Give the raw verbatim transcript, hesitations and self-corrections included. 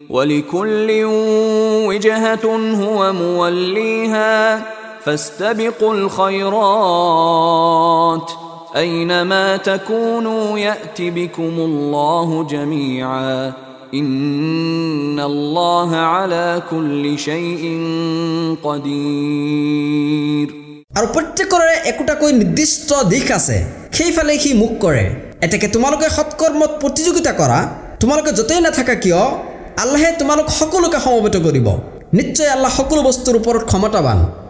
ولكل وجهة هو موليها فاستبقوا الخيرات أينما تكونوا يأت بكم الله جميعا إن الله على كل شيء قدير আৰু প্ৰত্যেকৰে একোটাকৈ নিৰ্দিষ্ট দিশ আছে সেইফালে সি মুখ কৰে এতেকে তোমালোকে সৎকৰ্মত প্ৰতিযোগিতা কৰা তোমালোকে যতেই নাথাকা কিয় আল্লাহে তোমালোক সকলোকে সমবেত কৰিব নিশ্চয় আল্লাহ সকলো বস্তুৰ ওপৰত ক্ষমতাৱান